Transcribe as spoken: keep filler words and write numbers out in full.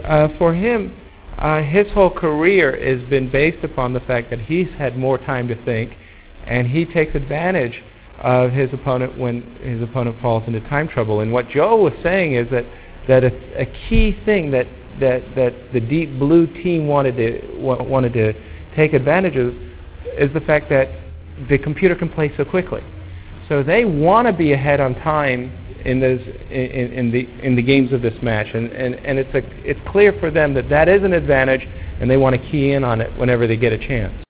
uh, for him, uh, his whole career has been based upon the fact that he's had more time to think, and he takes advantage of his opponent when his opponent falls into time trouble. And what Joe was saying is that that a, a key thing that, that that the Deep Blue team wanted to wa- wanted to take advantage of is the fact that the computer can play so quickly. So they want to be ahead on time in those in, in the in the games of this match, and, and, and it's a it's clear for them that that is an advantage, and they want to key in on it whenever they get a chance.